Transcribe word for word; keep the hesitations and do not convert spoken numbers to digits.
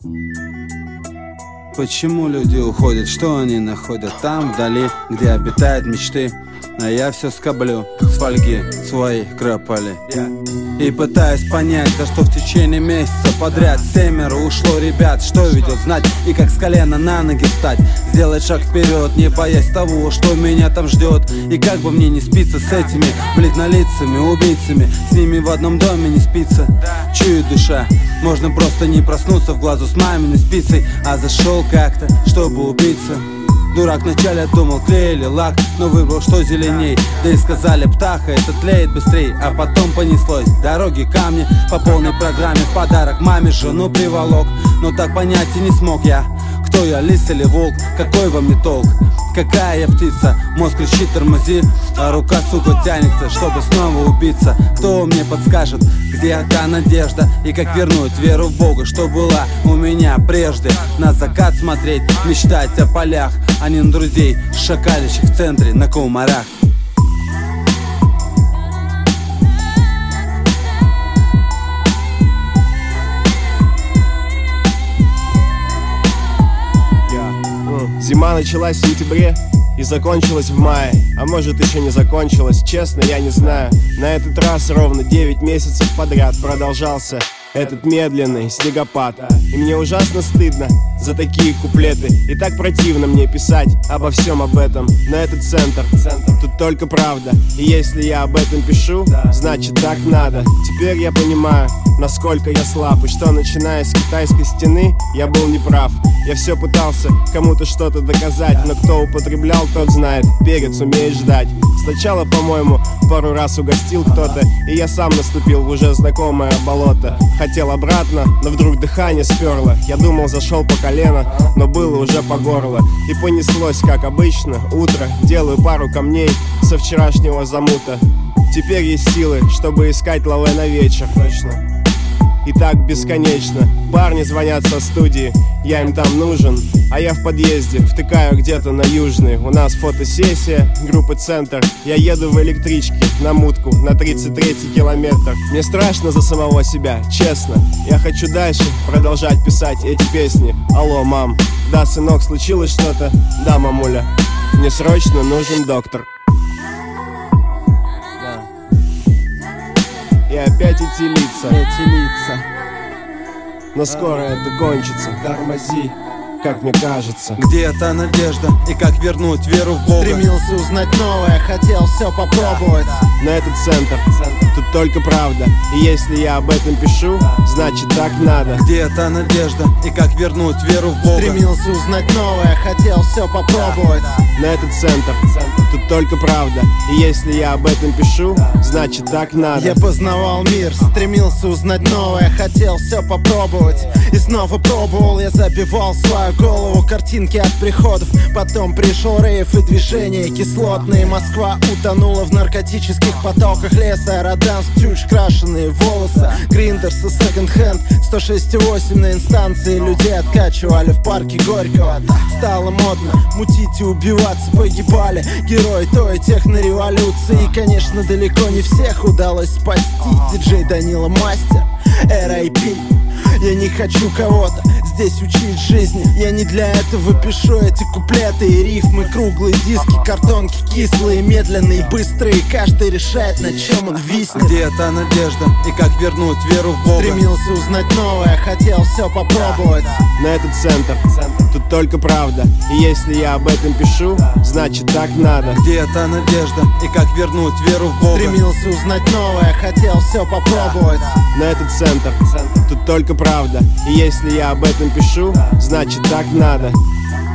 Почему люди уходят, что они находят там вдали, где обитают мечты? А я все скоблю с фольги свои кропали и пытаюсь понять, за что в течение месяца подряд семеро ушло ребят. Что ведет знать и как с колена на ноги встать, сделать шаг вперед, не боясь того, что меня там ждет. И как бы мне не спиться с этими бледнолицами убийцами, с ними в одном доме не спится. Чует душа, можно просто не проснуться в глазу с маминой спицей, а зашел как-то, чтобы убиться. Дурак вначале думал клей или лак, но выбрал, что зеленей. Да и сказали, птаха, это тлеет быстрей. А потом понеслось, дороги, камни по полной программе. В подарок маме жену приволок, но так понять и не смог я, кто я, лис или волк, какой во мне толк. Какая я птица, мозг кричит тормози, а рука, сука, тянется, чтобы снова убиться. Кто мне подскажет, где та надежда и как вернуть веру в Бога, что была у меня прежде? На закат смотреть, мечтать о полях, а не на друзей, шакалищих в центре на комарах. Зима началась в сентябре и закончилась в мае. А может еще не закончилась, честно я не знаю. На этот раз ровно девять месяцев подряд продолжался этот медленный снегопад. И мне ужасно стыдно за такие куплеты. И так противно мне писать обо всем об этом. Но этот центр, тут только правда. И если я об этом пишу, значит так надо. Теперь я понимаю, насколько я слаб, и что начиная с китайской стены я был неправ. Я все пытался кому-то что-то доказать, но кто употреблял, тот знает, перец умеет ждать. Сначала, по-моему, пару раз угостил кто-то, и я сам наступил в уже знакомое болото. Хотел обратно, но вдруг дыхание сперло. Я думал, зашел по колено, но было уже по горло. И понеслось, как обычно, утро. Делаю пару камней со вчерашнего замута. Теперь есть силы, чтобы искать лавэ на вечер. Точно. И так бесконечно. Парни звонят со студии, я им там нужен, а я в подъезде, втыкаю где-то на Южный. У нас фотосессия, группы «Центр». Я еду в электричке на мутку на тридцать третий километр. Мне страшно за самого себя, честно. Я хочу дальше продолжать писать эти песни. Алло, мам. Да, сынок, случилось что-то? Да, мамуля. Мне срочно нужен доктор. И опять эти лица, эти лица. Но скоро это кончится. Тормози, как мне кажется. Где та надежда и как вернуть веру в Бога? Стремился узнать новое, хотел все попробовать. На этот центр, тут только правда. И если я об этом пишу, значит так надо. Где та надежда и как вернуть веру в Бога? Стремился узнать новое, хотел все попробовать. На этот центр, тут только правда. И если я об этом пишу, значит так надо. Я познавал мир, стремился узнать новое, хотел все попробовать. И снова пробовал, я забивал свою голову картинки от приходов. Потом пришел рейв и движение кислотные. Москва утонула в наркотических потоках леса. Роданск, тюч, крашеные волосы, Гриндерс и секонд-хенд. Сто шесть и восемь на инстанции людей откачивали в парке Горького. Стало модно мутить и убиваться, погибали герои той технореволюции. И, конечно, далеко не всех удалось спасти. Диджей Данила Мастер, эр ай пи. Я не хочу кого-то здесь учить жизни. Я не для этого пишу эти куплеты и рифмы. Круглые диски, картонки кислые, медленные, быстрые. Каждый решает, на чем он виснет. Где та надежда и как вернуть веру в Бога? Стремился узнать новое, хотел все попробовать. На этот центр, тут только правда. И если я об этом пишу, значит так надо. Где та надежда и как вернуть веру в Бога? Стремился узнать новое, хотел все попробовать. На этот центр, тут только правда. И если я об этом пишу, значит так надо.